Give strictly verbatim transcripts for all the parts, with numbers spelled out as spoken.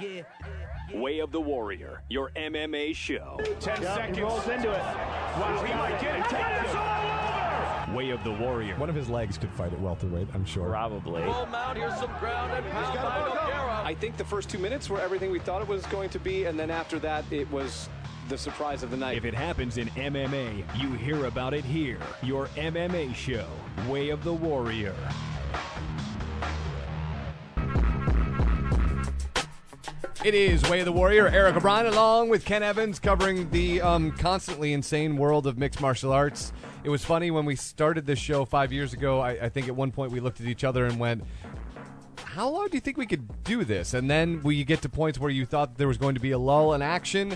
Way of the Warrior, your M M A show. Ten yep, seconds. He rolls into it. Wow, he might get it. It's all over. Way of the Warrior. One of his legs could fight at welterweight, I'm sure. Probably. Full mount, here's some ground and pound by Nogueira. I think the first two minutes were everything we thought it was going to be, and then after that, it was the surprise of the night. If it happens in M M A, you hear about it here. Your M M A show, Way of the Warrior. It is Way of the Warrior. Eric O'Brien along with Ken Evans covering the um, constantly insane world of mixed martial arts. It was funny when we started this show five years ago. I, I think at one point we looked at each other and went, how long do you think we could do this? And then we get to points where you thought there was going to be a lull in action,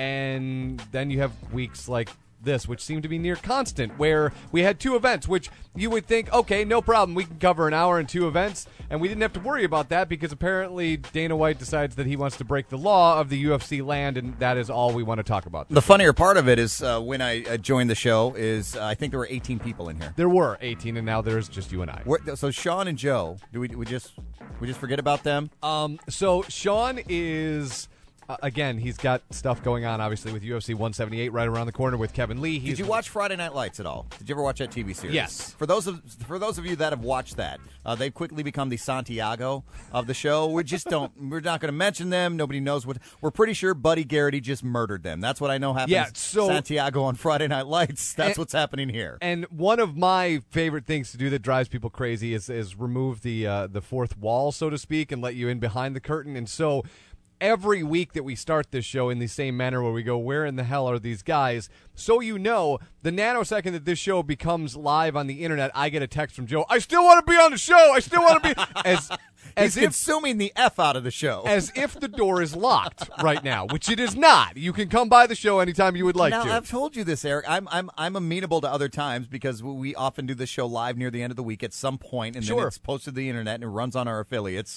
and then you have weeks like this, which seemed to be near constant, where we had two events, which you would think, okay, no problem, we can cover an hour and two events, and we didn't have to worry about that because apparently Dana White decides that he wants to break the law of the U F C land, and that is all we want to talk about. The funnier part of it is uh, when I uh, joined the show is uh, I think there were eighteen people in here. There were eighteen, and now there's just you and I. We're, so Sean and Joe, do we, we just we just forget about them? Um, so Sean is... Uh, again, he's got stuff going on, obviously, with U F C one seventy-eight right around the corner with Kevin Lee. He's Did you watch Friday Night Lights at all? Did you ever watch that T V series? Yes. For those of for those of you that have watched that, uh, they've quickly become the Santiago of the show. We just don't. We're not going to mention them. Nobody knows what. We're pretty sure Buddy Garrity just murdered them. That's what I know happened. Yeah, so Santiago on Friday Night Lights. That's and, what's happening here. And one of my favorite things to do that drives people crazy is is remove the uh, the fourth wall, so to speak, and let you in behind the curtain. And so every week that we start this show in the same manner where we go, where in the hell are these guys? So you know, the nanosecond that this show becomes live on the internet, I get a text from Joe, I still want to be on the show! I still want to be... As, as He's if, consuming the F out of the show. As if the door is locked right now, which it is not. You can come by the show anytime you would like now, to. Now, I've told you this, Eric. I'm I'm I'm amenable to other times because we often do the show live near the end of the week at some point, and sure. then it's posted to the internet and it runs on our affiliates.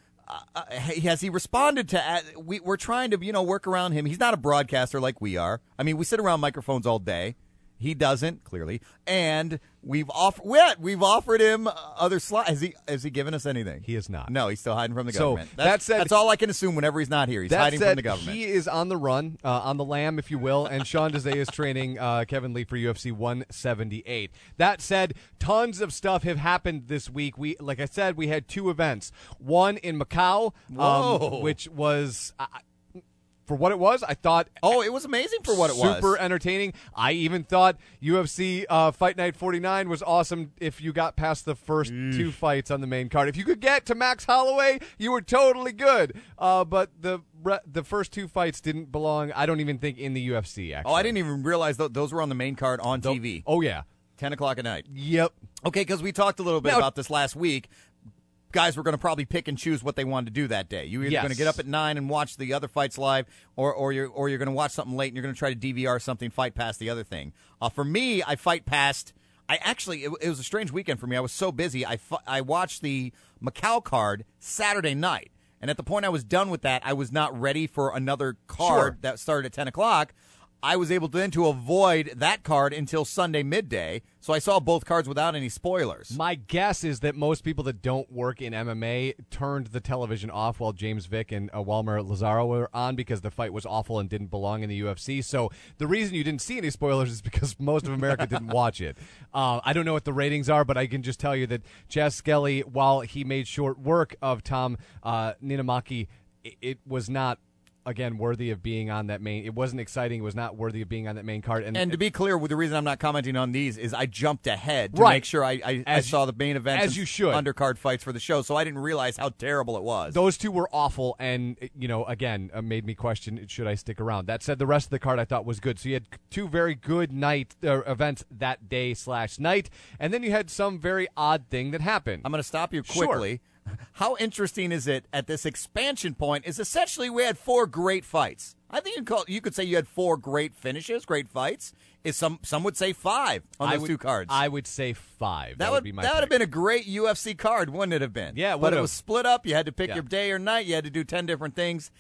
Uh, has he responded to? Uh, we, we're trying to, you know, work around him. He's not a broadcaster like we are. I mean, we sit around microphones all day. He doesn't, clearly, and we've offered we've offered him other slots. Has he has he given us anything? He has not. No, he's still hiding from the so government. That's, that said, that's all I can assume whenever he's not here. He's hiding said, from the government. He is on the run, uh, on the lam, if you will, and Sean Desai is training uh, Kevin Lee for U F C one seventy-eight. That said, tons of stuff have happened this week. We, like I said, we had two events. One in Macau, um, which was... Uh, For what it was, I thought... Oh, it was amazing for what it was. Super entertaining. I even thought U F C uh, Fight Night forty-nine was awesome if you got past the first Eesh. two fights on the main card. If you could get to Max Holloway, you were totally good. Uh, but the the first two fights didn't belong, I don't even think, in the U F C, actually. Oh, I didn't even realize th- those were on the main card on Th- T V. Oh, yeah. ten o'clock at night. Yep. Okay, because we talked a little bit now, about this last week. Guys were going to probably pick and choose what they wanted to do that day. You were either yes. going to get up at nine and watch the other fights live, or or you're or you're going to watch something late and you're going to try to D V R something, fight past the other thing. Uh, for me, I fight past. I actually it, it was a strange weekend for me. I was so busy. I fu- I watched the Macau card Saturday night, and at the point I was done with that, I was not ready for another card sure. that started at ten o'clock. I was able then to avoid that card until Sunday midday, so I saw both cards without any spoilers. My guess is that most people that don't work in M M A turned the television off while James Vick and uh, Walmer Lazaro were on because the fight was awful and didn't belong in the U F C. So the reason you didn't see any spoilers is because most of America didn't watch it. Uh, I don't know what the ratings are, but I can just tell you that Chas Skelly, while he made short work of Tom uh, Ninamaki, it, it was not again, worthy of being on that main. It wasn't exciting. It was not worthy of being on that main card. And, and to be clear, the reason I'm not commenting on these is I jumped ahead to right. make sure I, I, I saw the main events as and you should. undercard fights for the show, so I didn't realize how terrible it was. Those two were awful, and, you know, again, uh, made me question, should I stick around? That said, the rest of the card I thought was good. So you had two very good night uh, events that day slash night, and then you had some very odd thing that happened. I'm going to stop you quickly. Sure. How interesting is it at this expansion point is essentially we had four great fights. I think you could, call, you could say you had four great finishes, great fights. Is some some would say five on I those would, two cards. I would say five. That, that would, would be my That pick. would have been a great U F C card, wouldn't it have been? Yeah, it but it would've. was split up. You had to pick yeah. your day or night. You had to do ten different things.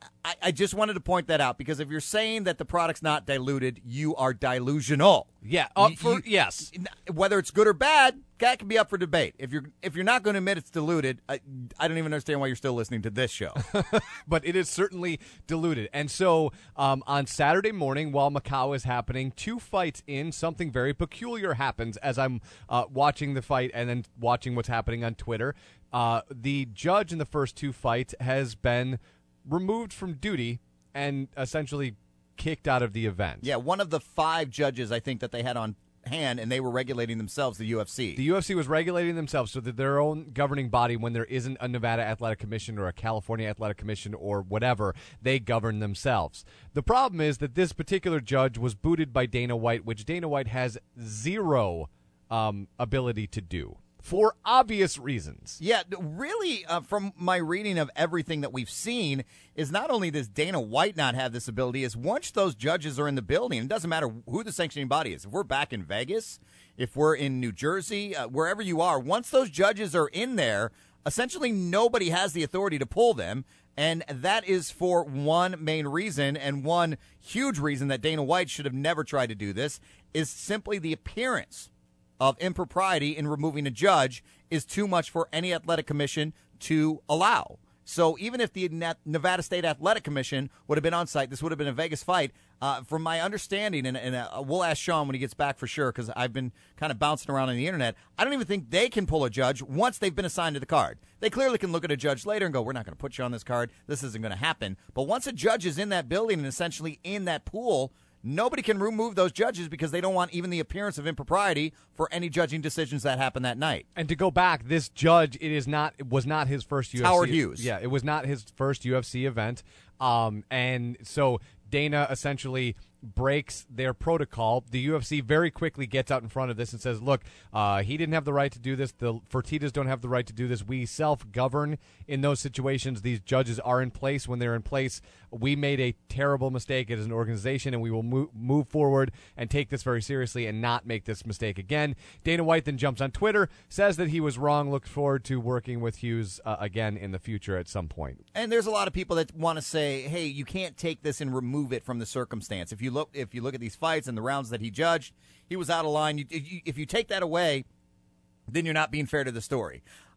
I, I just wanted to point that out because if you're saying that the product's not diluted, you are delusional. Yeah, uh, You- for, you- yes. Whether it's good or bad, that can be up for debate. If you're if you're not going to admit it's diluted, I, I don't even understand why you're still listening to this show. But it is certainly diluted. And so um, on Saturday morning, while Macau is happening, two fights in, something very peculiar happens as I'm uh, watching the fight and then watching what's happening on Twitter. Uh, the judge in the first two fights has been removed from duty and essentially kicked out of the event. Yeah, one of the five judges I think that they had on hand, and they were regulating themselves, the U F C. The U F C was regulating themselves so that their own governing body, when there isn't a Nevada Athletic Commission or a California Athletic Commission or whatever, they govern themselves. The problem is that this particular judge was booted by Dana White, which Dana White has zero um, ability to do for obvious reasons. Yeah, really, uh, from my reading of everything that we've seen, is not only does Dana White not have this ability, is once those judges are in the building, it doesn't matter who the sanctioning body is. If we're back in Vegas, if we're in New Jersey, uh, wherever you are, once those judges are in there, essentially nobody has the authority to pull them. And that is for one main reason, and one huge reason that Dana White should have never tried to do this, is simply the appearance of impropriety in removing a judge is too much for any athletic commission to allow. So even if the Nevada State Athletic Commission would have been on site, this would have been a Vegas fight. Uh, from my understanding, and, and uh, we'll ask Sean when he gets back for sure, because I've been kind of bouncing around on the internet, I don't even think they can pull a judge once they've been assigned to the card. They clearly can look at a judge later and go, we're not going to put you on this card. This isn't going to happen. But once a judge is in that building and essentially in that pool, nobody can remove those judges because they don't want even the appearance of impropriety for any judging decisions that happen that night. And to go back, this judge, it is not, it was not his first U F C. Howard Hughes. Yeah, it was not his first U F C event. Um, and so Dana essentially breaks their protocol. The U F C very quickly gets out in front of this and says, look, uh, he didn't have the right to do this. The Fertittas don't have the right to do this. We self-govern in those situations. These judges are in place. When they're in place, we made a terrible mistake as an organization, and we will move, move forward and take this very seriously and not make this mistake again. Dana White then jumps on Twitter, says that he was wrong, looks forward to working with Hughes uh, again in the future at some point. And there's a lot of people that want to say, hey, you can't take this and remove it from the circumstance. If you look if you look at these fights and the rounds that he judged, he was out of line. You, if, you, if you take that away, then you're not being fair to the story.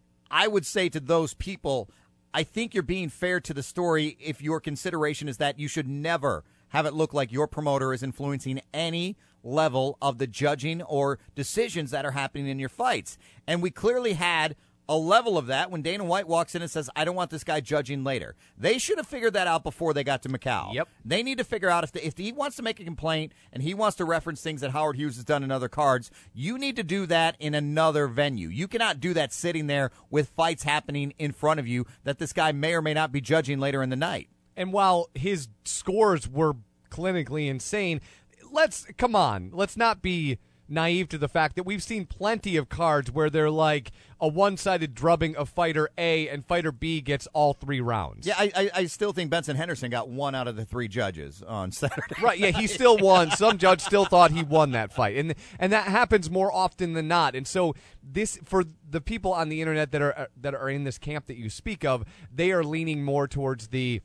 I would say to those people, I think you're being fair to the story if your consideration is that you should never have it look like your promoter is influencing any level of the judging or decisions that are happening in your fights. And we clearly had a level of that when Dana White walks in and says, I don't want this guy judging later. They should have figured that out before they got to Macau. Yep. They need to figure out if, the, if he wants to make a complaint and he wants to reference things that Howard Hughes has done in other cards, you need to do that in another venue. You cannot do that sitting there with fights happening in front of you that this guy may or may not be judging later in the night. And while his scores were clinically insane, let's, come on, let's not be naive to the fact that we've seen plenty of cards where they're like a one-sided drubbing of fighter A and fighter B gets all three rounds. Yeah, I, I, I still think Benson Henderson got one out of the three judges on Saturday. Right, yeah, he still won. Some judge still thought he won that fight. And and that happens more often than not. And so this, for the people on the internet that are that are in this camp that you speak of, they are leaning more towards the,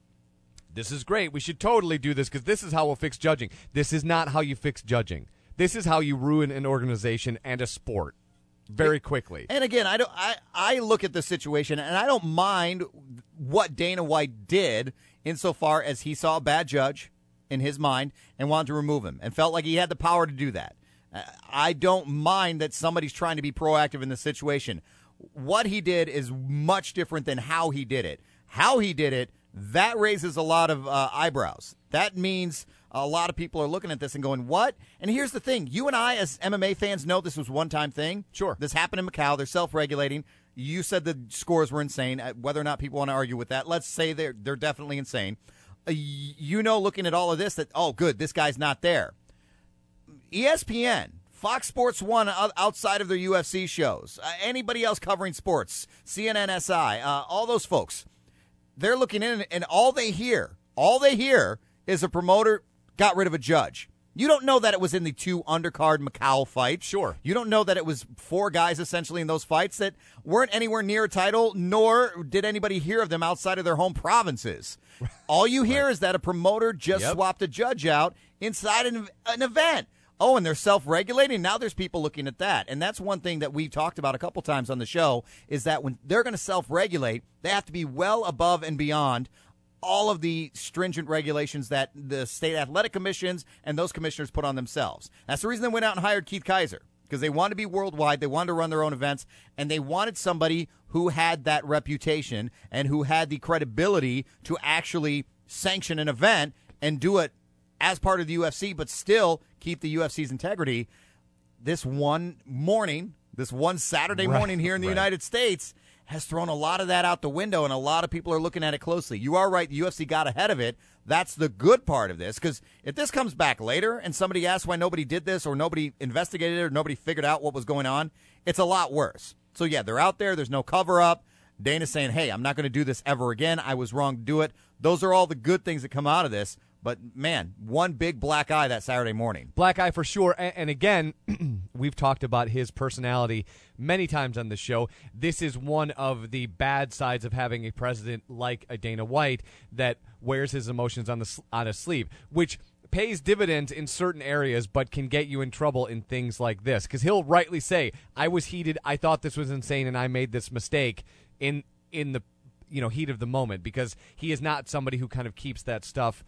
this is great, we should totally do this because this is how we'll fix judging. This is not how you fix judging. This is how you ruin an organization and a sport very quickly. And again, I don't. I, I look at the situation, and I don't mind what Dana White did insofar as he saw a bad judge in his mind and wanted to remove him and felt like he had the power to do that. Uh, I don't mind that somebody's trying to be proactive in the situation. What he did is much different than how he did it. How he did it, that raises a lot of uh, eyebrows. That means a lot of people are looking at this and going, what? And here's the thing. You and I, as M M A fans, know this was a one-time thing. Sure. This happened in Macau. They're self-regulating. You said the scores were insane. Whether or not people want to argue with that, let's say they're, they're definitely insane. Uh, you know, looking at all of this, that, oh, good, this guy's not there. E S P N, Fox Sports one outside of their U F C shows, uh, anybody else covering sports, C N N S I, uh, all those folks, they're looking in, and all they hear, all they hear is a promoter got rid of a judge. You don't know that it was in the two undercard Macau fights. Sure. You don't know that it was four guys essentially in those fights that weren't anywhere near a title, nor did anybody hear of them outside of their home provinces. All you hear right. is that a promoter just yep. swapped a judge out inside an, an event. Oh, and they're self-regulating. Now there's people looking at that. And that's one thing that we've talked about a couple times on the show is that when they're going to self-regulate, they have to be well above and beyond all of the stringent regulations that the state athletic commissions and those commissioners put on themselves. That's the reason they went out and hired Keith Kaiser, because they wanted to be worldwide, they wanted to run their own events, and they wanted somebody who had that reputation and who had the credibility to actually sanction an event and do it as part of the U F C, but still keep the U F C's integrity. This one morning, this one Saturday right. morning here in the right. United States has thrown a lot of that out the window, and a lot of people are looking at it closely. You are right. The U F C got ahead of it. That's the good part of this, because if this comes back later and somebody asks why nobody did this or nobody investigated it or nobody figured out what was going on, it's a lot worse. So, yeah, they're out there. There's no cover-up. Dana's saying, hey, I'm not going to do this ever again. I was wrong to do it. Those are all the good things that come out of this. But, man, one big black eye that Saturday morning. Black eye for sure. And, and again, we've talked about his personality many times on the show. This is one of the bad sides of having a president like a Dana White that wears his emotions on the on his sleeve, which pays dividends in certain areas but can get you in trouble in things like this. Because he'll rightly say, I was heated, I thought this was insane, and I made this mistake in in the you know heat of the moment, because he is not somebody who kind of keeps that stuff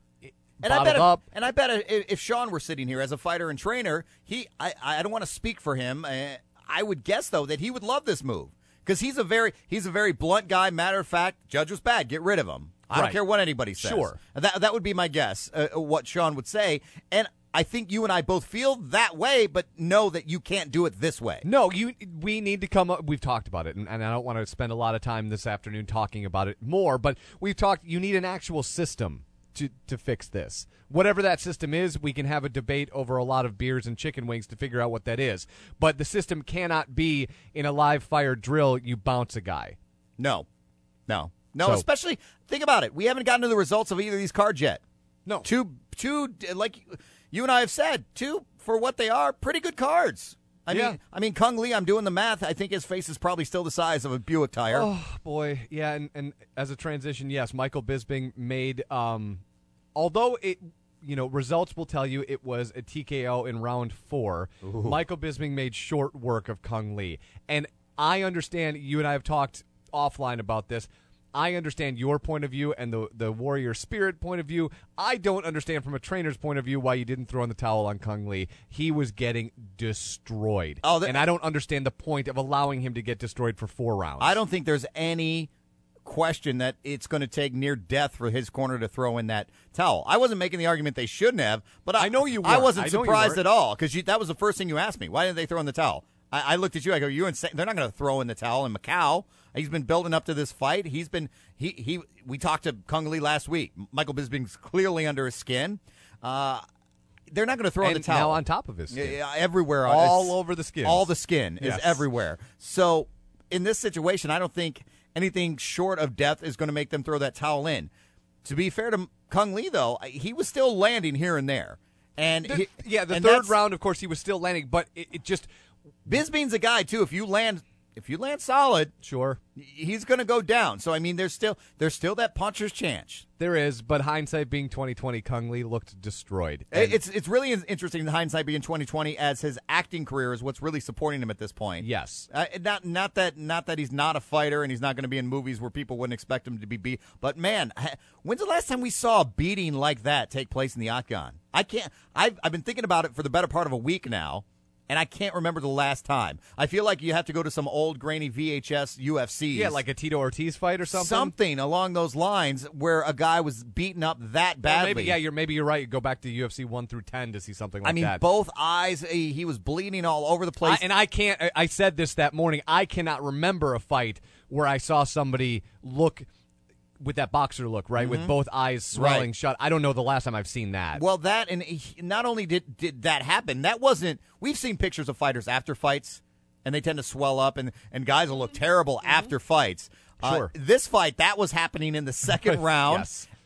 And I bet, if, up. and I bet if, if Sean were sitting here as a fighter and trainer, he I, I don't want to speak for him. Uh, I would guess though that he would love this move, because he's a very he's a very blunt guy. Matter of fact, judge was bad. Get rid of him. I right. don't care what anybody says. Sure, that that would be my guess. Uh, what Sean would say, and I think you and I both feel that way, but know that you can't do it this way. No, you. We need to come up. We've talked about it, and, and I don't want to spend a lot of time this afternoon talking about it more. But we've talked. You need an actual system to to fix this. Whatever that system is, we can have a debate over a lot of beers and chicken wings to figure out what that is. But the system cannot be in a live fire drill, you bounce a guy. No. No. No, So- especially, think about it. We haven't gotten to the results of either of these cards yet. No. Two, two, like you and I have said, two, for what they are, pretty good cards. I Yeah. mean, I mean, Kung Lee, I'm doing the math. I think his face is probably still the size of a Buick tire. Oh, boy. Yeah, and, and as a transition, yes, Michael Bisping made, um, although it, you know, results will tell you it was a T K O in round four, Ooh. Michael Bisping made short work of Kung Lee. And I understand, you and I have talked offline about this. I understand your point of view and the the warrior spirit point of view. I don't understand from a trainer's point of view why you didn't throw in the towel on Kung Lee. He was getting destroyed. Oh, that- and I don't understand the point of allowing him to get destroyed for four rounds. I don't think there's any question that it's going to take near death for his corner to throw in that towel. I wasn't making the argument they shouldn't have, but I, I know you I weren't. wasn't I know you surprised weren't. at all, because that was the first thing you asked me. Why didn't they throw in the towel? I, I looked at you. I go, "You insane? They're not going to throw in the towel in Macau." He's been building up to this fight. He's been he he. We talked to Kung Lee last week. Michael Bisping's clearly under his skin. Uh, they're not going to throw and in the towel. now on top of his skin. Yeah, everywhere, All It's- over the skin. All the skin Yes. is everywhere. So in this situation, I don't think anything short of death is going to make them throw that towel in. To be fair to Kung Lee, though, he was still landing here and there. And The- he, yeah, the and third that's- round, of course, he was still landing, but it, it just Bisping's a guy too. If you land, if you land solid, sure he's going to go down. So I mean, there's still there's still that puncher's chance. there is. But hindsight being twenty twenty, Kung Lee looked destroyed. And- It's it's really interesting. The hindsight being twenty twenty, as his acting career is what's really supporting him at this point. yes, Uh, not not that not that he's not a fighter and he's not going to be in movies where people wouldn't expect him to be beat. But man, when's the last time we saw a beating like that take place in the octagon? I can't. I've I've been thinking about it for the better part of a week now, and I can't remember the last time. I feel like you have to go to some old grainy V H S U F Cs. yeah, like a Tito Ortiz fight or something. something along those lines where a guy was beaten up that Well, badly. maybe, yeah, you're maybe you're right. You go back to U F C one through ten to see something like I mean, that. both eyes. He, he was bleeding all over the place. I, and I can't. I- I said this that morning. I cannot remember a fight where I saw somebody look with that boxer look, right, with both eyes swelling Mm-hmm. Right. shut. I don't know the last time I've seen that. Well, that and he, not only did did that happen, that wasn't. We've seen pictures of fighters after fights, and they tend to swell up, and and guys will look terrible after fights. Uh, Sure. this fight that was happening in the second round, Yes.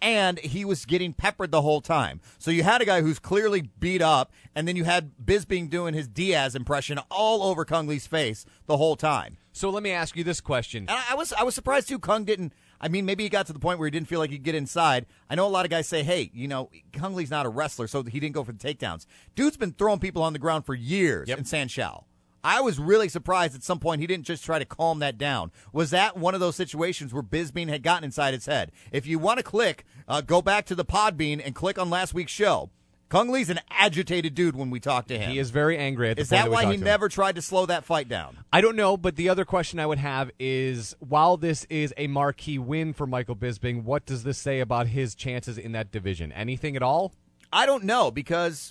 and he was getting peppered the whole time. So you had a guy who's clearly beat up, and then you had Bisping doing his Diaz impression all over Kung Lee's face the whole time. So let me ask you this question. And I, I was I was surprised, too, Kung didn't. I mean, maybe he got to the point where he didn't feel like he'd get inside. I know a lot of guys say, hey, you know, Kung Lee's not a wrestler, so he didn't go for the takedowns. Dude's been throwing people on the ground for years Yep. in Sanshao. I was really surprised at some point he didn't just try to calm that down. Was that one of those situations where Bisping had gotten inside his head? If you want to click, uh, go back to the Podbean and click on last week's show. Kung Lee's an agitated dude when we talk to him. He is very angry at the Is point that that we why talked he to him. never tried to slow that fight down? I don't know, but the other question I would have is, while this is a marquee win for Michael Bisping, what does this say about his chances in that division? Anything at all? I don't know, because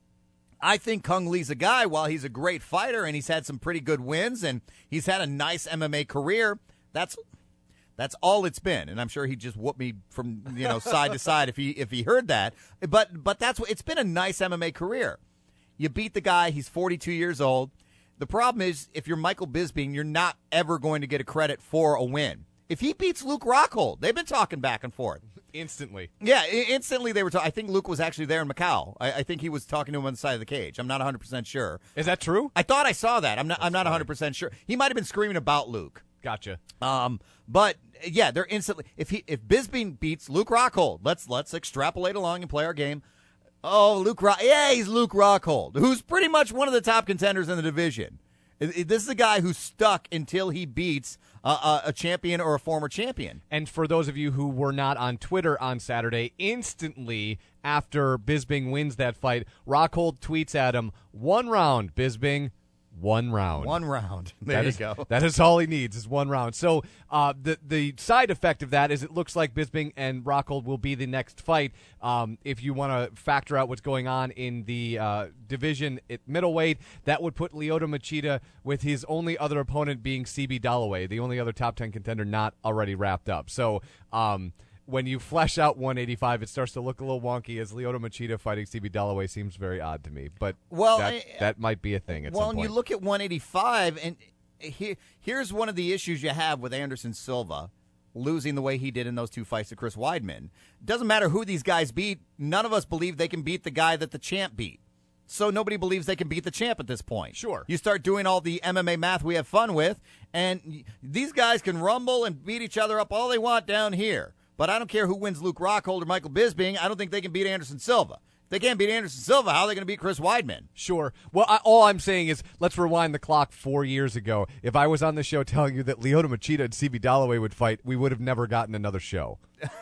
I think Kung Lee's a guy, while he's a great fighter and he's had some pretty good wins and he's had a nice M M A career, that's that's all it's been. And I'm sure he'd just whoop me from, you know, side to side if he if he heard that. But but that's what it's been, a nice M M A career. You beat the guy, he's forty-two years old. The problem is, if you're Michael Bisping, you're not ever going to get a credit for a win. If he beats Luke Rockhold, they've been talking back and forth. Instantly. Yeah, I- instantly they were talking. I think Luke was actually there in Macau. I-, I think he was talking to him on the side of the cage. I'm not one hundred percent sure. Is that true? I thought I saw that. I'm not. I'm not one hundred percent sure. He might have been screaming about Luke. Gotcha. Um, but yeah, they're instantly. If he if Bisping beats Luke Rockhold, let's let's extrapolate along and play our game. Oh, Luke Rock. Yeah, he's Luke Rockhold, who's pretty much one of the top contenders in the division. I- I- This is a guy who's stuck until he beats uh, a, a champion or a former champion. And for those of you who were not on Twitter on Saturday, instantly after Bisping wins that fight, Rockhold tweets at him, one round, Bisping, one round. One round. There That you is, go. That is all he needs is one round. So uh, the the side effect of that is it looks like Bisping and Rockhold will be the next fight. Um, if you want to factor out what's going on in the uh, division at middleweight, that would put Lyoto Machida with his only other opponent being C B Dalloway, the only other top ten contender not already wrapped up. So um, when you flesh out one eighty-five, it starts to look a little wonky, as Lyoto Machida fighting C B Dalloway seems very odd to me. But Well, that, I- that might be a thing at well, some and point. you look at one eighty-five, and here, here's one of the issues you have with Anderson Silva losing the way he did in those two fights to Chris Weidman. Doesn't matter who these guys beat, none of us believe they can beat the guy that the champ beat. So nobody believes they can beat the champ at this point. Sure. You start doing all the M M A math we have fun with, and y- these guys can rumble and beat each other up all they want down here. But I don't care who wins Luke Rockhold or Michael Bisping. I don't think they can beat Anderson Silva. If they can't beat Anderson Silva, how are they going to beat Chris Weidman? Sure. Well, I, all I'm saying is let's rewind the clock four years ago. If I was on the show telling you that Lyoto Machida and C B Dalloway would fight, we would have never gotten another show.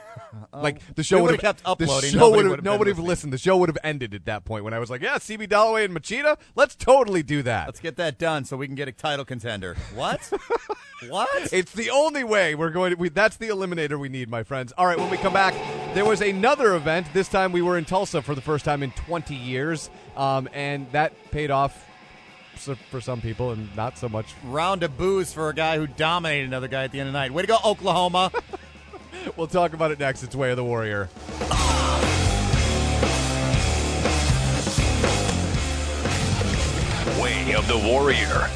Like the show we would would've kept uploading. The show Nobody would have would've been nobody would have listening. listened. The show would have ended at that point when I was like, "Yeah, C B Dalloway and Machida, let's totally do that." Let's get that done so we can get a title contender. What? What? It's the only way we're going to. We, that's the eliminator we need, my friends. All right, when we come back, there was another event. This time we were in Tulsa for the first time in twenty years, um, and that paid off so- for some people and not so much. Round of booze for a guy who dominated another guy at the end of the night. Way to go, Oklahoma. We'll talk about it next. It's Way of the Warrior. Way of the Warrior.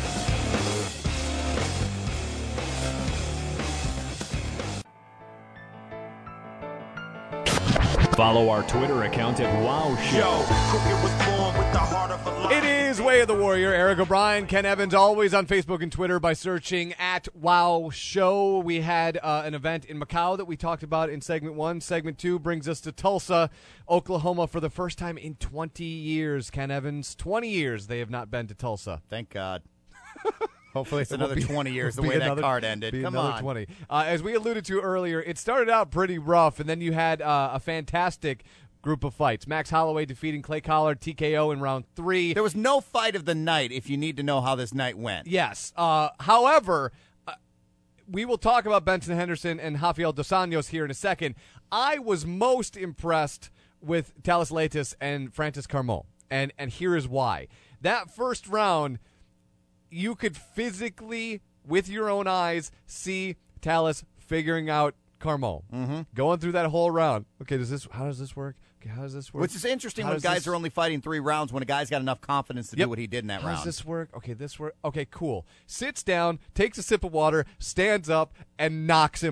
Follow our Twitter account at Wow Show. It is Way of the Warrior. Eric O'Brien, Ken Evans, always on Facebook and Twitter by searching at Wow Show. We had uh, an event in Macau that we talked about in segment one. Segment two brings us to Tulsa, Oklahoma for the first time in twenty years. Ken Evans, twenty years they have not been to Tulsa. Thank God. Hopefully it's It will another be- twenty years the be way another- that card ended. be Come another on. twenty. Uh, as we alluded to earlier, it started out pretty rough, and then you had uh, a fantastic group of fights. Max Holloway defeating Clay Collard, T K O in round three. There was no fight of the night if you need to know how this night went. Yes. Uh, however, uh, we will talk about Benson Henderson and Rafael Dos Anjos here in a second. I was most impressed with Talis Leites and Francis Carmon, and and here is why. That first round, you could physically, with your own eyes, see Talis figuring out Carmon, mm-hmm. going through that whole round. Okay, does this? How does this work? Okay, how does this work? Which is interesting How when does guys this- are only fighting three rounds when a guy's got enough confidence to Yep. do what he did in that How round. does this work? Okay, this work. Okay, cool. Sits down, takes a sip of water, stands up, and knocks him out.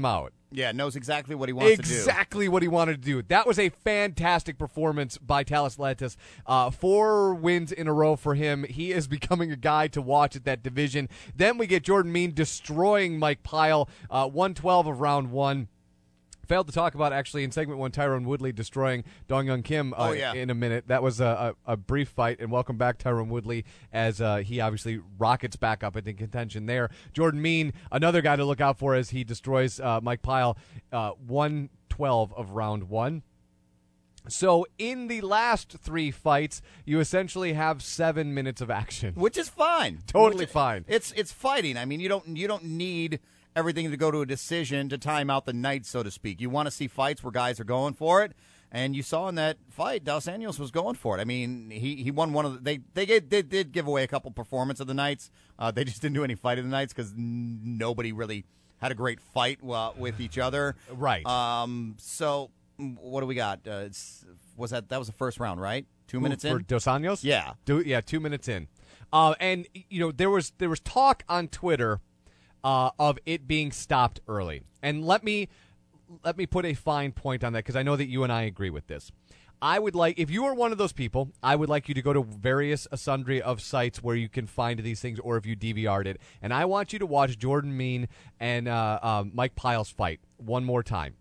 Yeah, knows exactly what he wants to do. Exactly what he wanted to do. That was a fantastic performance by Talis Lantis. Uh, four wins in a row for him. He is becoming a guy to watch at that division. Then we get Jordan Mein destroying Mike Pyle, uh, one twelve of round one. Failed to talk about, actually, in segment one, Tyrone Woodley destroying Dong Young Kim uh, oh, yeah. in a minute. That was a, a, a brief fight, and welcome back, Tyrone Woodley, as uh, he obviously rockets back up into contention there. Jordan Mein, another guy to look out for as he destroys uh, Mike Pyle, uh, one twelve of round one. So in the last three fights, you essentially have seven minutes of action. Which is fine. Totally fine. It's it's fighting. I mean, you don't you don't need everything to go to a decision to time out the night, so to speak. You want to see fights where guys are going for it, and you saw in that fight, Dos Anjos was going for it. I mean, he, he won one of the, they they, gave, they did give away a couple performance of the nights. Uh, they just didn't do any fight of the nights because n- nobody really had a great fight uh, with each other. Right. Um. So what do we got? Uh, it's, was that that was the first round, right? Two minutes for in. Dos Anjos? Yeah. Do, yeah, two minutes in. Uh, and you know there was there was talk on Twitter Uh, of it being stopped early. And let me let me put a fine point on that, because I know that you and I agree with this. I would like, if you are one of those people, I would like you to go to various a sundry of sites where you can find these things, or if you D V R'd it. And I want you to watch Jordan Mein and uh, uh, Mike Pyle's fight one more time.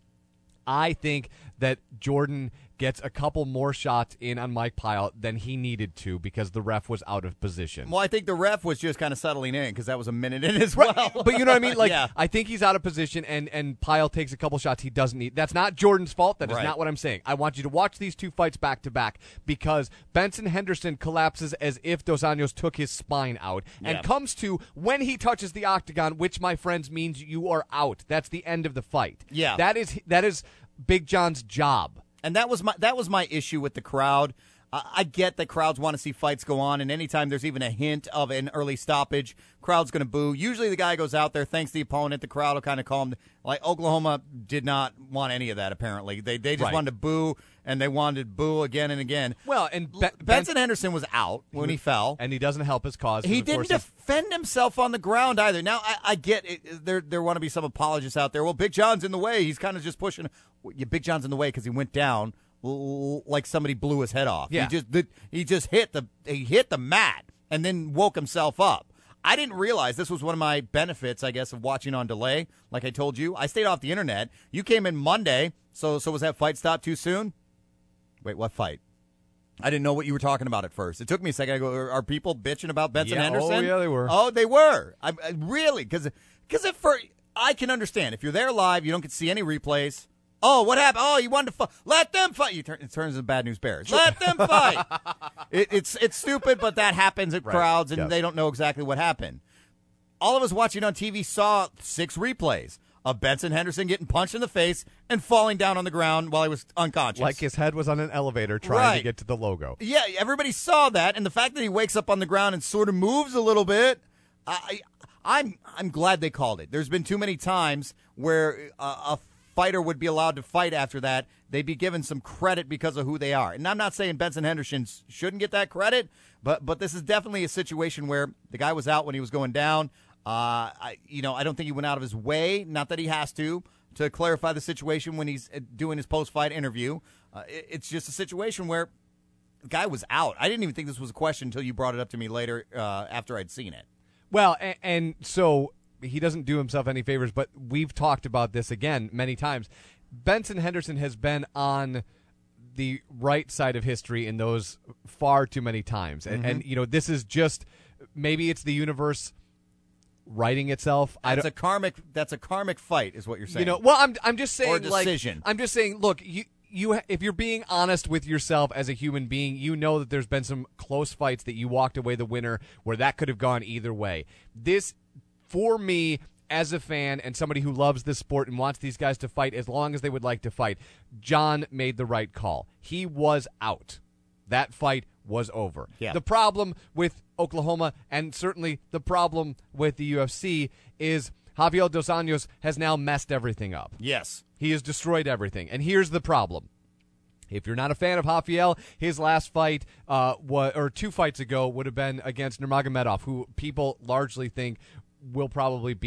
I think that Jordan gets a couple more shots in on Mike Pyle than he needed to because the ref was out of position. Well, I think the ref was just kind of settling in because that was a minute in as well. Right. But you know what I mean? Like, yeah. I think he's out of position, and, and Pyle takes a couple shots he doesn't need. That's not Jordan's fault. That is Right. not what I'm saying. I want you to watch these two fights back to back because Benson Henderson collapses as if Dos Anjos took his spine out and Yeah. comes to when he touches the octagon, which, my friends, means you are out. That's the end of the fight. Yeah. That is that is Big John's job. And that was my that was my issue with the crowd. Uh, I get that crowds want to see fights go on, and anytime there's even a hint of an early stoppage, crowd's going to boo. Usually the guy goes out there, thanks the opponent, the crowd will kind of calm. Like Oklahoma did not want any of that, apparently. They they just Right. wanted to boo, and they wanted to boo again and again. Well, and Be- Benson Henderson was out when he fell. and he doesn't help his cause. He of didn't course, he's- defend himself on the ground either. Now, I, I get it. There there want to be some apologists out there. Well, Big John's in the way. He's kind of just pushing. Well, yeah, Big John's in the way because he went down l- like somebody blew his head off. Yeah. He just the, he just hit the he hit the mat and then woke himself up. I didn't realize this was one of my benefits, I guess, of watching on delay. Like I told you, I stayed off the internet. You came in Monday, so so was that fight stop too soon? Wait, what fight? I didn't know what you were talking about at first. It took me a second. I go, are, are people bitching about Benson Yeah, Henderson? oh, yeah, they were. Oh, they were. I, I really, because because if for I can understand if you're there live, you don't get to see any replays. Oh, what happened? Oh, you wanted to fight. Let them fight. You turn, it turns into Bad News Bears. Let them fight. it, it's it's stupid, but that happens at Right. crowds, and Yes. they don't know exactly what happened. All of us watching on T V saw six replays of Benson Henderson getting punched in the face and falling down on the ground while he was unconscious. like his head was on an elevator trying Right. to get to the logo. Yeah, everybody saw that, and the fact that he wakes up on the ground and sort of moves a little bit, I, I'm I'm glad they called it. There's been too many times where a, a fighter would be allowed to fight after that. They'd be given some credit because of who they are. And I'm not saying Benson Henderson shouldn't get that credit, but but this is definitely a situation where the guy was out when he was going down. Uh, I you know I don't think he went out of his way, not that he has to, to clarify the situation when he's doing his post-fight interview. Uh, it, it's just a situation where the guy was out. I didn't even think this was a question until you brought it up to me later uh, after I'd seen it. Well, and, and so he doesn't do himself any favors, but we've talked about this again many times. Benson Henderson has been on the right side of history in those far too many times. And, Mm-hmm. and you know, this is just, maybe it's the universe writing itself. I That's don't, a karmic. That's a karmic fight, is what you're saying. You know, well, I'm I'm just saying, Or decision. like, I'm just saying, look, you you if you're being honest with yourself as a human being, you know that there's been some close fights that you walked away the winner where that could have gone either way. This, for me, as a fan and somebody who loves this sport and wants these guys to fight as long as they would like to fight, John made the right call. He was out. That fight was over. Yeah. The problem with Oklahoma, and certainly the problem with the U F C, is Javier Dos Anjos has now messed everything up. Yes. He has destroyed everything. And here's the problem. If you're not a fan of Rafael, his last fight, uh, wa- or two fights ago, would have been against Nurmagomedov, who people largely think will probably beat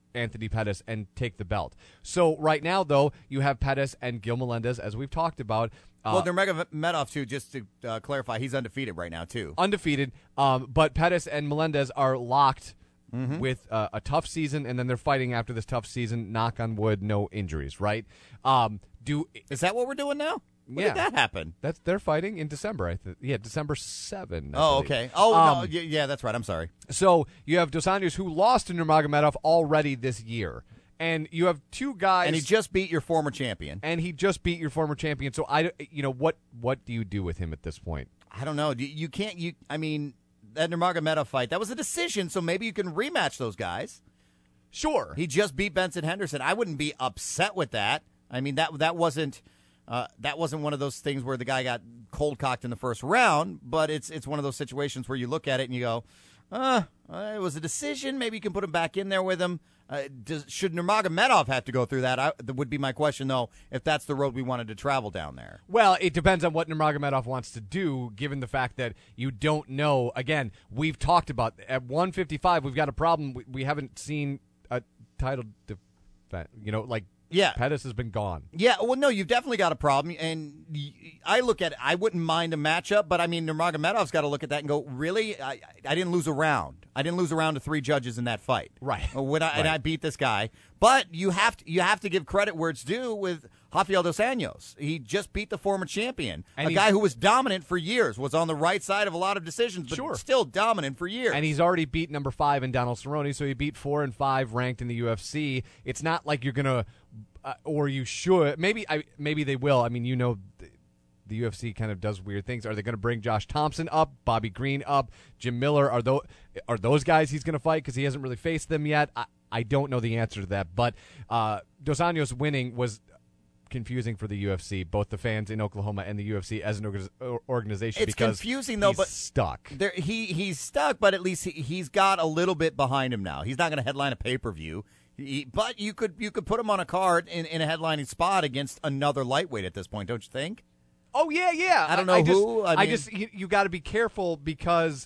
Anthony Pettis and take the belt. So right now, though, you have Pettis and Gil Melendez, as we've talked about. Uh, well, Nurmagomedov, too, just to uh, clarify, he's undefeated right now, too. Undefeated, um, but Pettis and Melendez are locked mm-hmm. with uh, a tough season, and then they're fighting after this tough season. Knock on wood, no injuries, right? Um, do Is that what we're doing now? When yeah. did that happen? That's they're fighting in December. I th- yeah, December seventh. Oh, okay. Oh, um, no, yeah, yeah, that's right. I'm sorry. So you have Dos Anjos, who lost to Nurmagomedov already this year. And you have two guys, and he just beat your former champion. And he just beat your former champion. So I, you know, what what do you do with him at this point? I don't know. You, you can't. You, I mean, that Nurmagomedov fight, that was a decision. So maybe you can rematch those guys. Sure. He just beat Benson Henderson. I wouldn't be upset with that. I mean, that that wasn't uh, that wasn't one of those things where the guy got cold cocked in the first round. But it's it's one of those situations where you look at it and you go, uh, it was a decision. Maybe you can put him back in there with him. Uh, does, should Nurmagomedov have to go through that? I, that would be my question, though, if that's the road we wanted to travel down there. Well, it depends on what Nurmagomedov wants to do, given the fact that you don't know. Again, we've talked about at one fifty-five, we've got a problem. We, we haven't seen a title defense. You know, like yeah. Pettis has been gone. Yeah, well, no, you've definitely got a problem. And I look at it, I wouldn't mind a matchup, but I mean, Nurmagomedov's got to look at that and go, really? I, I didn't lose a round. I didn't lose a round to three judges in that fight. Right. When I, right. And I beat this guy. But you have to you have to give credit where it's due with Rafael Dos Anjos. He just beat the former champion, and a guy who was dominant for years, was on the right side of a lot of decisions, but sure. still dominant for years. And he's already beat number five in Donald Cerrone, so he beat four and five ranked in the U F C. It's not like you're going to, uh, or you should, maybe I maybe they will. I mean, you know, the, the U F C kind of does weird things. Are they going to bring Josh Thompson up, Bobby Green up, Jim Miller? Are those, are those guys he's going to fight because he hasn't really faced them yet? I, I don't know the answer to that, but uh, Dos Anjos winning was confusing for the U F C, both the fans in Oklahoma and the U F C as an organization. It's because confusing though, he's but stuck. There, he he's stuck, but at least he, he's got a little bit behind him now. He's not going to headline a pay per view, but you could you could put him on a card in, in a headlining spot against another lightweight at this point, don't you think? Oh yeah, yeah. I don't know I who. Just, I, mean, I just you, you got to be careful because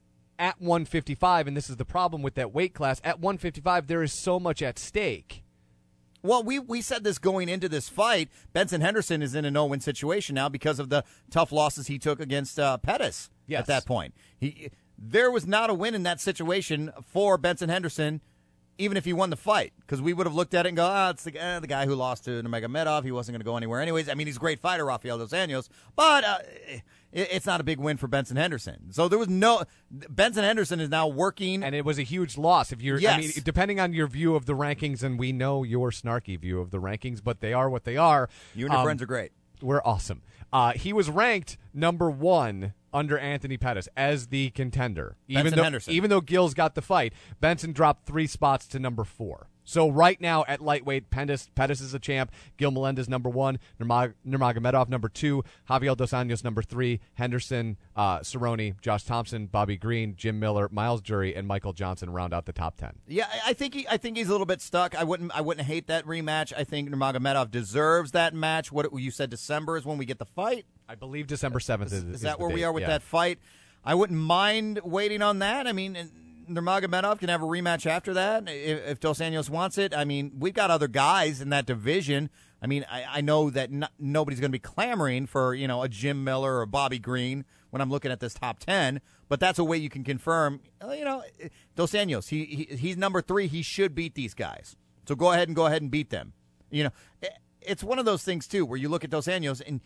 at one fifty-five, and this is the problem with that weight class, at one fifty-five there is so much at stake. Well, we we said this going into this fight. Benson Henderson is in a no-win situation now because of the tough losses he took against uh, Pettis yes. at that point. He there was not a win in that situation for Benson Henderson, even if he won the fight, because we would have looked at it and go, ah, oh, it's the, eh, the guy who lost to Nurmagomedov. He wasn't going to go anywhere anyways. I mean, he's a great fighter, Rafael Dos Anjos, but uh, it, it's not a big win for Benson Henderson. So there was no – Benson Henderson is now working. And it was a huge loss. If you're, yes. I mean, depending on your view of the rankings, and we know your snarky view of the rankings, but they are what they are. You and your um, friends are great. We're awesome. Uh, he was ranked number one under Anthony Pettis as the contender. Even Benson though, Henderson. Even though Gil's got the fight, Benson dropped three spots to number four. So right now at lightweight, Pettis, Pettis is a champ. Gil Melendez number one, Nurmag- Nurmagomedov number two, Rafael Dos Anjos number three, Henderson, uh, Cerrone, Josh Thompson, Bobby Green, Jim Miller, Miles Jury, and Michael Johnson round out the top ten. Yeah, I think he, I think he's a little bit stuck. I wouldn't I wouldn't hate that rematch. I think Nurmagomedov deserves that match. What you said, December is when we get the fight. I believe December seventh is, is, is, is that the where date. we are with yeah. that fight? I wouldn't mind waiting on that. I mean, Nurmagomedov can have a rematch after that if, if Dos Anjos wants it. I mean, we've got other guys in that division. I mean, I, I know that no, nobody's going to be clamoring for, you know, a Jim Miller or Bobby Green when I'm looking at this top ten, but that's a way you can confirm, you know, Dos Anjos, he, he he's number three. He should beat these guys. So go ahead and go ahead and beat them. You know, it, it's one of those things, too, where you look at Dos Anjos and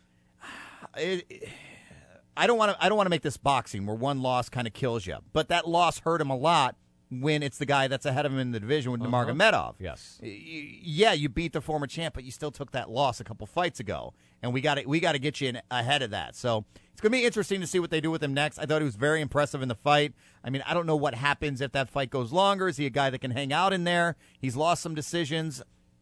it, it, I don't want to. I don't want to make this boxing where one loss kind of kills you, but that loss hurt him a lot when it's the guy that's ahead of him in the division with uh-huh. Nurmagomedov. Yes, yeah, you beat the former champ, but you still took that loss a couple fights ago, and we got to we got to get you in ahead of that. So it's going to be interesting to see what they do with him next. I thought he was very impressive in the fight. I mean, I don't know what happens if that fight goes longer. Is he a guy that can hang out in there? He's lost some decisions.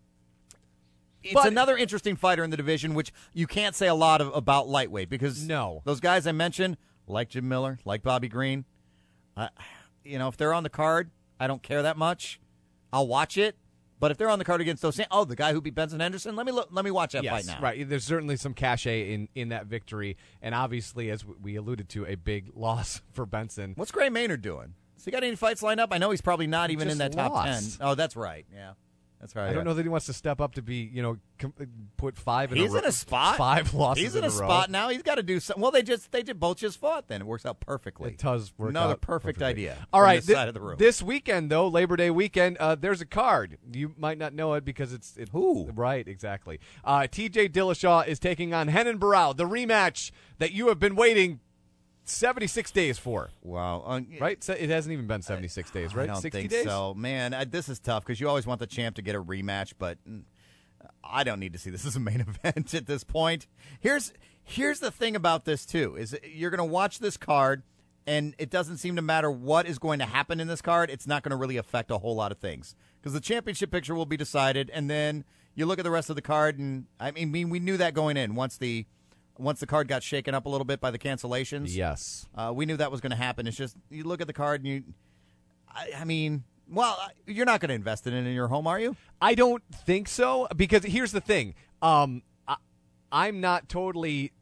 It's but, another interesting fighter in the division, which you can't say a lot of, about lightweight because no. those guys I mentioned, like Jim Miller, like Bobby Green, uh, you know, if they're on the card, I don't care that much. I'll watch it. But if they're on the card against those, oh, the guy who beat Benson Henderson, let me look, let me watch that yes, fight now. Right, there's certainly some cachet in, in that victory, and obviously, as we alluded to, a big loss for Benson. What's Gray Maynard doing? Has he got any fights lined up? I know he's probably not even in just that top lost. ten. Oh, that's right. Yeah, that's right. I don't know that he wants to step up to be, you know, com- put five in He's a row. in a spot. Five losses He's in, in a, a row. spot now. He's got to do something. Well, they just they did both just fought. Then it works out perfectly. It does work Another out perfect perfectly. idea. All from right, this thi- side of the room. this weekend though, Labor Day weekend, uh, there's a card. You might not know it because it's it, Who? right, exactly. Uh, T J Dillashaw is taking on Renan Barão, the rematch that you have been waiting seventy-six days for. Wow. Uh, Right? So it hasn't even been seventy-six days, right? I don't sixty think days. so. Man, I, this is tough because you always want the champ to get a rematch, but mm, I don't need to see this as a main event at this point. Here's here's the thing about this, too, is you're going to watch this card, and it doesn't seem to matter what is going to happen in this card. It's not going to really affect a whole lot of things because the championship picture will be decided, and then you look at the rest of the card, and I mean, we knew that going in once the once the card got shaken up a little bit by the cancellations. Yes. Uh, we knew that was going to happen. It's just you look at the card and you, I, I mean, well, you're not going to invest in it in your home, are you? I don't think so because here's the thing. Um, I, I'm not totally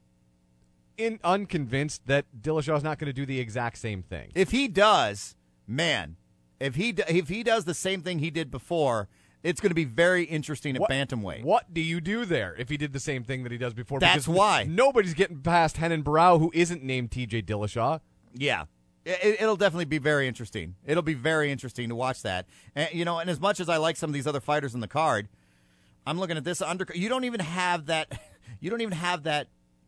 in unconvinced that Dillashaw's not going to do the exact same thing. If he does, man, if he do, if he does the same thing he did before, it's going to be very interesting at What- bantamweight. What do you do there if he did the same thing that he does before? That's Because why. nobody's getting past Renan Barão, who isn't named T J Dillashaw. Yeah. It, it'll definitely be very interesting. It'll be very interesting to watch that. And, you know, and as much as I like some of these other fighters in the card, I'm looking at this under. You don't even have that. You don't even have that.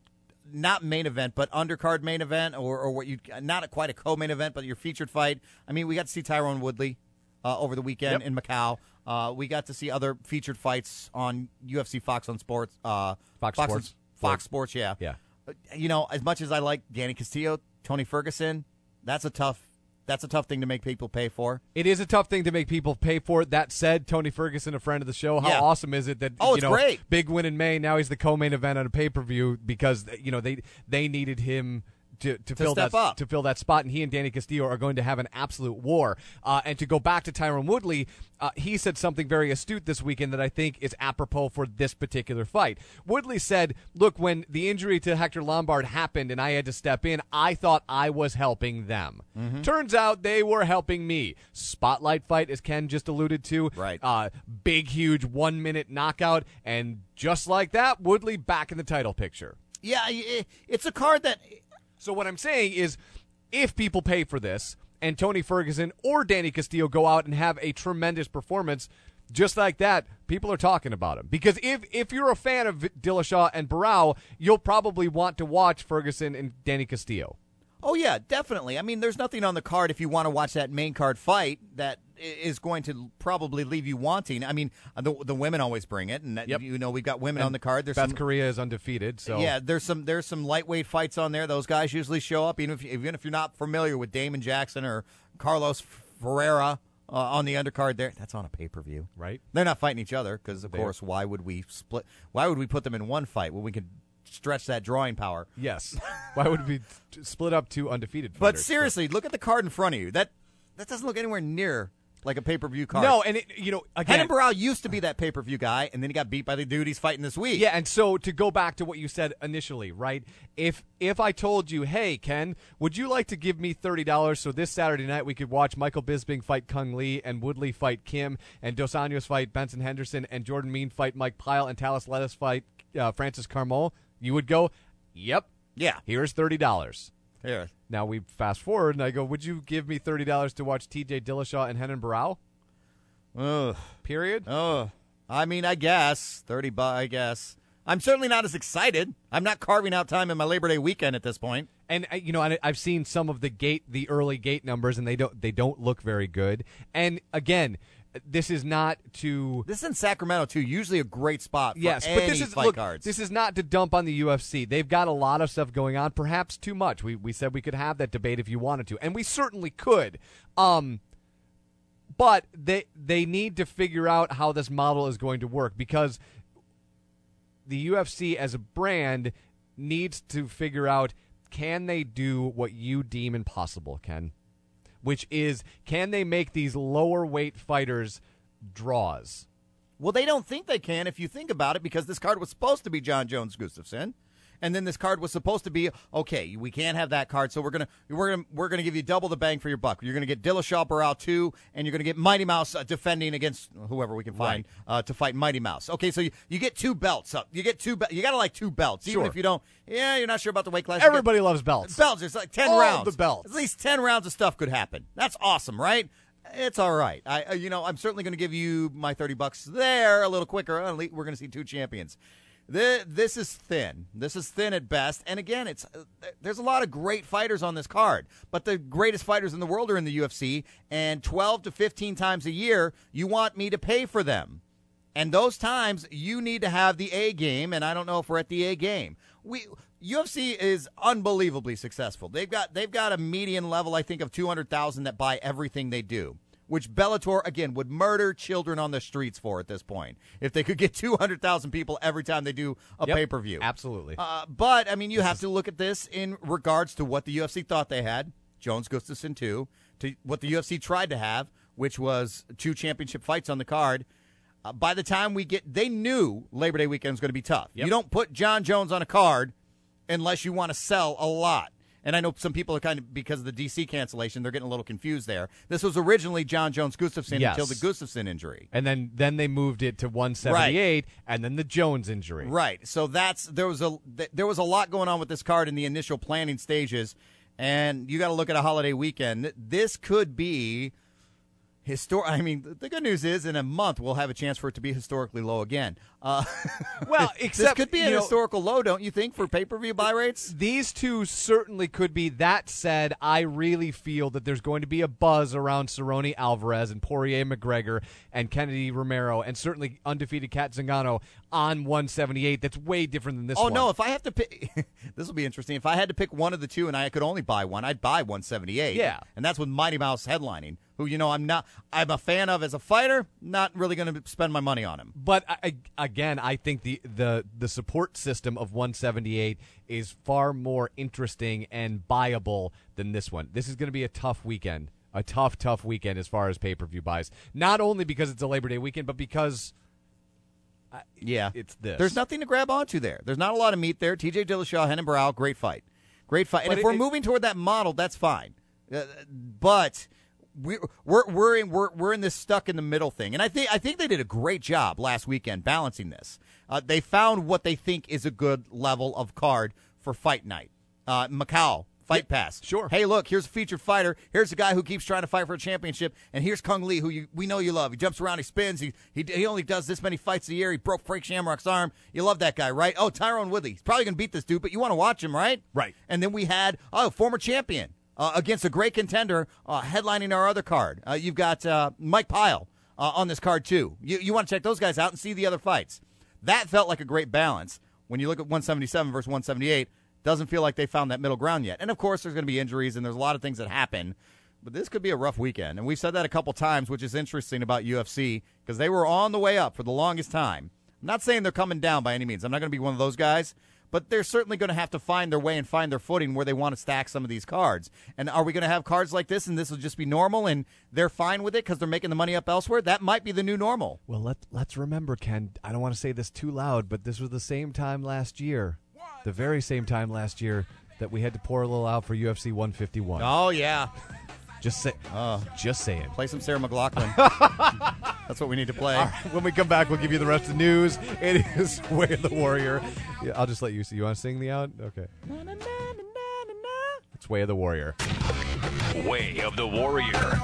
Not main event, but undercard main event, or, or what you not a, quite a co-main event, but your featured fight. I mean, we got to see Tyrone Woodley uh, over the weekend Yep. in Macau. Uh, we got to see other featured fights on U F C Fox on Sports. Uh, Fox Fox Sports. Fox Sports, yeah. Yeah. Uh, You know, as much as I like Danny Castillo, Tony Ferguson, that's a tough. That's a tough thing to make people pay for. It is a tough thing to make people pay for. That said, Tony Ferguson, a friend of the show, how Yeah. awesome is it that Oh, you it's know, great. big win in May. Now he's the co-main event on a pay-per-view because you know they they needed him to, to, fill step that up. to fill that spot, and he and Danny Castillo are going to have an absolute war. Uh, and to go back to Tyron Woodley, uh, he said something very astute this weekend that I think is apropos for this particular fight. Woodley said, "Look, when the injury to Hector Lombard happened and I had to step in, I thought I was helping them. Mm-hmm. Turns out they were helping me. Spotlight fight, as Ken just alluded to, Right. Uh, big, huge one-minute knockout, and just like that, Woodley back in the title picture." Yeah, i- it's a card that. So what I'm saying is, if people pay for this, and Tony Ferguson or Danny Castillo go out and have a tremendous performance, just like that, people are talking about him. Because if if you're a fan of Dillashaw and Barão, you'll probably want to watch Ferguson and Danny Castillo. Oh, yeah, definitely. I mean, there's nothing on the card if you want to watch that main card fight that i- is going to probably leave you wanting. I mean, the the women always bring it, and that, Yep. you know we've got women And on the card. There's Beth some, Correa is undefeated, so yeah, there's some there's some lightweight fights on there. Those guys usually show up, even if even if you're not familiar with Damon Jackson or Carlos Ferreira uh, on the undercard. There, that's on a pay per view, Right. They're not fighting each other because, of They- course, why would we split? Why would we put them in one fight when we could stretch that drawing power? yes. Why would we t- split up two undefeated But fighters? seriously, look at the card in front of you. That that doesn't look anywhere near like a pay per view card. No, and it, you know, again, Renan Barão used to be that pay per view guy, and then he got beat by the dude he's fighting this week. yeah, and so to go back to what you said initially, right? If if I told you, hey, Ken, would you like to give me thirty dollars so this Saturday night we could watch Michael Bisping fight Kung Lee and Woodley fight Kim and Dos Anjos fight Benson Henderson and Jordan Mean fight Mike Pyle and Talis Lettuce fight uh, Francis Carmol, you would go, yep, yeah. here's thirty dollars. Here. Now we fast forward and I go, would you give me thirty dollars to watch T J Dillashaw and Renan Barão? Ugh. Period. Oh, I mean, I guess thirty bucks. I guess I'm certainly not as excited. I'm not carving out time in my Labor Day weekend at this point. And uh, you know, and I've seen some of the gate, the early gate numbers, and they don't they don't look very good. And again, this is not to This is in Sacramento too. Usually a great spot. For yes, any but this is fight look, cards. this is not to dump on the U F C. They've got a lot of stuff going on, perhaps too much. We we said we could have that debate if you wanted to, and we certainly could. Um, but they they need to figure out how this model is going to work because the U F C as a brand needs to figure out, can they do what you deem impossible, Ken? Which is, can they make these lower weight fighters draws? Well, they don't think they can if you think about it, because this card was supposed to be John Jones Gustafson. and then this card was supposed to be okay. We can't have that card, so we're gonna we're gonna we're gonna give you double the bang for your buck. You're gonna get Dillashaw Barao two, and you're gonna get Mighty Mouse uh, defending against whoever we can find right. uh, to fight Mighty Mouse. Okay, so you, you get two belts up. You get two. Be- you gotta like two belts, even sure. if you don't. Yeah, you're not sure about the weight class. Everybody loves belts. Belts. It's like ten All rounds. the belts. At least ten rounds of stuff could happen. That's awesome, right? It's all right. I, uh, you know, I'm certainly going to give you my thirty bucks there a little quicker. Uh, We're going to see two champions. This, this is thin. This is thin at best. And again, it's uh, there's a lot of great fighters on this card, but the greatest fighters in the world are in the U F C, and twelve to fifteen times a year, you want me to pay for them. And those times, you need to have the A game, and I don't know if we're at the A game. We U F C is unbelievably successful. They've got they've got a median level, I think, of two hundred thousand that buy everything they do, which Bellator, again, would murder children on the streets for at this point if they could get two hundred thousand people every time they do a yep, pay-per-view. Absolutely. Uh, but, I mean, you this have is- to look at this in regards to what the U F C thought they had, Jones Gustafsson two, to what the U F C tried to have, which was two championship fights on the card. Uh, by the time we get, they knew Labor Day weekend was going to be tough. Yep. You don't put John Jones on a card unless you want to sell a lot. And I know some people are kind of, because of the D C cancellation, they're getting a little confused there. This was originally John Jones Gustafsson yes. until the Gustafsson injury. And then, then they moved it to one seventy-eight, right. and then the Jones injury. Right. So that's there was a there was a lot going on with this card in the initial planning stages, and you got to look at a holiday weekend. This could be Histor- I mean, the good news is in a month we'll have a chance for it to be historically low again. Uh, well, except this could be an historical know, low, don't you think, for pay-per-view buy rates? These two certainly could be. That said, I really feel that there's going to be a buzz around Cerrone Alvarez and Poirier McGregor and Kennedy Romero and certainly undefeated Kat Zingano on one seventy-eight. That's way different than this oh, one. Oh, no, if I have to pick – this will be interesting. If I had to pick one of the two and I could only buy one, I'd buy one seventy-eight. Yeah. And that's with Mighty Mouse headlining, who, you know, I'm not – I'm a fan of as a fighter, not really going to spend my money on him. But, I, again, I think the, the, the support system of one seventy-eight is far more interesting and buyable than this one. This is going to be a tough weekend, a tough, tough weekend as far as pay-per-view buys. Not only because it's a Labor Day weekend, but because I, yeah, it's this. There's nothing to grab onto there. There's not a lot of meat there. T J Dillashaw, Renan Barão, great fight. Great fight. And but if it, we're it, moving toward that model, that's fine. Uh, but we, we're we're in we're we're in this stuck in the middle thing, and I think I think they did a great job last weekend balancing this. Uh, they found what they think is a good level of card for fight night. Uh, Macau Fight yeah, Pass. Sure. Hey, look, here's a featured fighter. Here's a guy who keeps trying to fight for a championship, and here's Kung Lee, who you, we know you love. He jumps around, he spins, he, he he only does this many fights a year. He broke Frank Shamrock's arm. You love that guy, right? Oh, Tyrone Woodley. He's probably going to beat this dude, but you want to watch him, right? Right. And then we had, oh, former champion uh, against a great contender uh, headlining our other card. Uh, you've got uh, Mike Pyle uh, on this card, too. You, you want to check those guys out and see the other fights. That felt like a great balance. When you look at one seventy-seven versus one seventy-eight, doesn't feel like they found that middle ground yet. And, of course, there's going to be injuries, and there's a lot of things that happen. But this could be a rough weekend. And we've said that a couple times, which is interesting about U F C, because they were on the way up for the longest time. I'm not saying they're coming down by any means. I'm not going to be one of those guys. But they're certainly going to have to find their way and find their footing where they want to stack some of these cards. And are we going to have cards like this, and this will just be normal, and they're fine with it because they're making the money up elsewhere? That might be the new normal. Well, let, let's remember, Ken, I don't want to say this too loud, but this was the same time last year, the very same time last year that we had to pour a little out for U F C one fifty-one. Oh, yeah. Just say, uh, just saying. Play some Sarah McLachlan. That's what we need to play. All right, when we come back, we'll give you the rest of the news. It is Way of the Warrior. Yeah, I'll just let you see. You want to sing the out? Okay. It's Way of the Warrior. Way of the Warrior.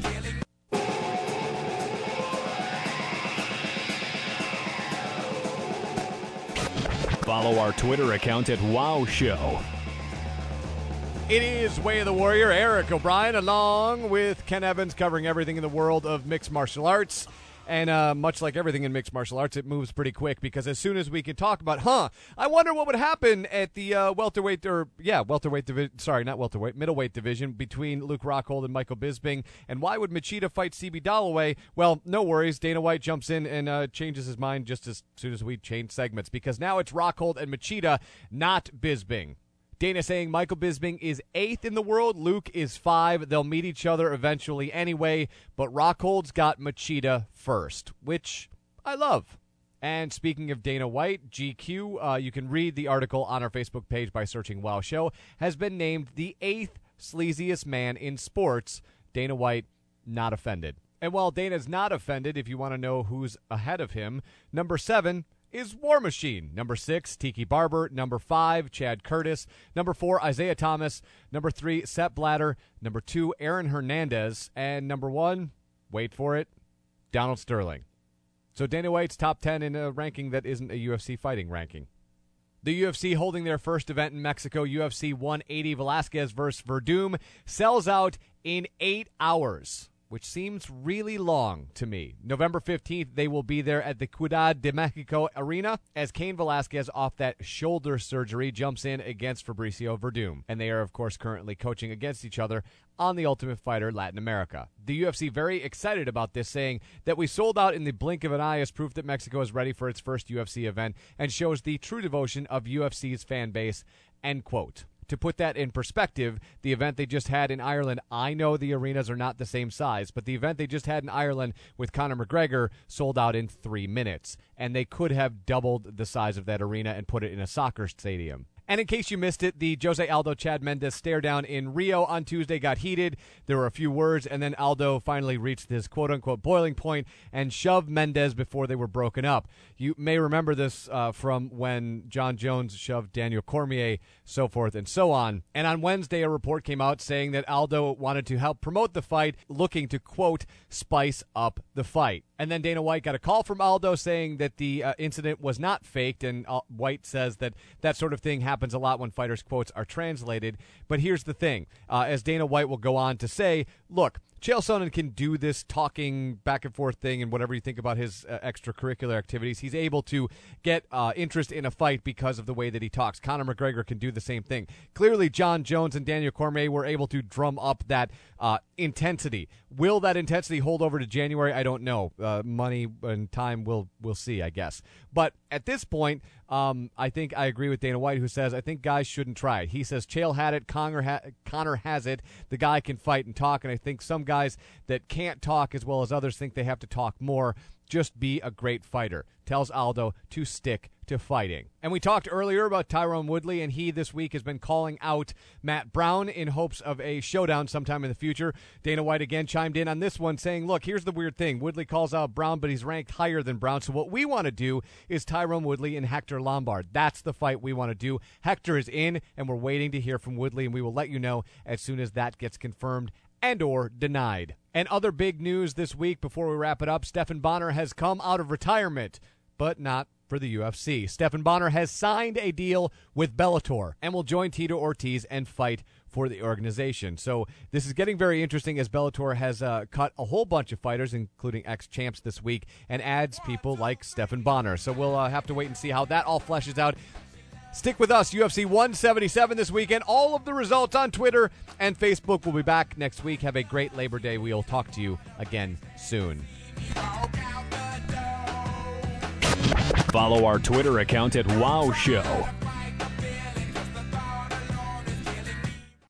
Follow our Twitter account at Wow Show. It is Way of the Warrior. Eric O'Brien along with Ken Evans covering everything in the world of mixed martial arts. And uh, much like everything in mixed martial arts, it moves pretty quick because as soon as we can talk about, huh, I wonder what would happen at the uh, welterweight, or yeah, welterweight division, sorry, not welterweight, middleweight division between Luke Rockhold and Michael Bisping. And why would Machida fight C B Dalloway? Well, no worries. Dana White jumps in and uh, changes his mind just as soon as we change segments because now it's Rockhold and Machida, not Bisping. Dana saying Michael Bisping is eighth in the world. Luke is five. They'll meet each other eventually anyway. But Rockhold's got Machida first, which I love. And speaking of Dana White, G Q, uh, you can read the article on our Facebook page by searching Wow Show, has been named the eighth sleaziest man in sports. Dana White not offended. And while Dana's not offended, if you want to know who's ahead of him, number seven is War Machine. Number six, Tiki Barber. Number five, Chad Curtis. Number four, Isaiah Thomas. Number three, Sepp Blatter. Number two, Aaron Hernandez. And number one, wait for it, Donald Sterling. So Dana White's top ten in a ranking that isn't a U F C fighting ranking. The U F C holding their first event in Mexico, U F C one eighty, Velasquez versus Verdum, sells out in eight hours, which seems really long to me. November fifteenth, they will be there at the Ciudad de Mexico Arena as Cain Velasquez, off that shoulder surgery, jumps in against Fabricio Verdum. And they are, of course, currently coaching against each other on The Ultimate Fighter Latin America. The U F C very excited about this, saying that we sold out in the blink of an eye as proof that Mexico is ready for its first U F C event and shows the true devotion of U F C's fan base, end quote. To put that in perspective, the event they just had in Ireland, I know the arenas are not the same size, but the event they just had in Ireland with Conor McGregor sold out in three minutes, and they could have doubled the size of that arena and put it in a soccer stadium. And in case you missed it, the Jose Aldo Chad Mendes stare down in Rio on Tuesday got heated. There were a few words, and then Aldo finally reached his quote-unquote boiling point and shoved Mendes before they were broken up. You may remember this uh, from when John Jones shoved Daniel Cormier, so forth and so on. And on Wednesday, a report came out saying that Aldo wanted to help promote the fight, looking to, quote, spice up the fight. And then Dana White got a call from Aldo saying that the uh, incident was not faked, and uh, White says that that sort of thing happens a lot when fighters' quotes are translated. But here's the thing. Uh, as Dana White will go on to say, look, Chael Sonnen can do this talking back and forth thing and whatever you think about his uh, extracurricular activities. He's able to get uh, interest in a fight because of the way that he talks. Conor McGregor can do the same thing. Clearly, John Jones and Daniel Cormier were able to drum up that uh, intensity. Will that intensity hold over to January? I don't know. Uh, money and time, we'll, we'll see, I guess. But at this point, um, I think I agree with Dana White, who says, I think guys shouldn't try it. He says Chael had it, Conor, ha- Conor has it. The guy can fight and talk, and I think some guys that can't talk as well as others think they have to talk more. Just be a great fighter. Tells Aldo to stick to fighting. And we talked earlier about Tyron Woodley, and he this week has been calling out Matt Brown in hopes of a showdown sometime in the future. Dana White again chimed in on this one, saying, look, here's the weird thing. Woodley calls out Brown, but he's ranked higher than Brown. So what we want to do is Tyron Woodley and Hector Lombard. That's the fight we want to do. Hector is in, and we're waiting to hear from Woodley, and we will let you know as soon as that gets confirmed and or denied. And other big news this week before we wrap it up, Stephan Bonnar has come out of retirement, but not for the U F C. Stephan Bonnar has signed a deal with Bellator and will join Tito Ortiz and fight for the organization. So this is getting very interesting as Bellator has uh, cut a whole bunch of fighters, including ex-champs this week, and adds people like Stephan Bonnar. So we'll uh, have to wait and see how that all fleshes out. Stick with us, U F C one seventy-seven this weekend. All of the results on Twitter and Facebook. We'll be back next week. Have a great Labor Day. We'll talk to you again soon. Follow our Twitter account at Wow Show.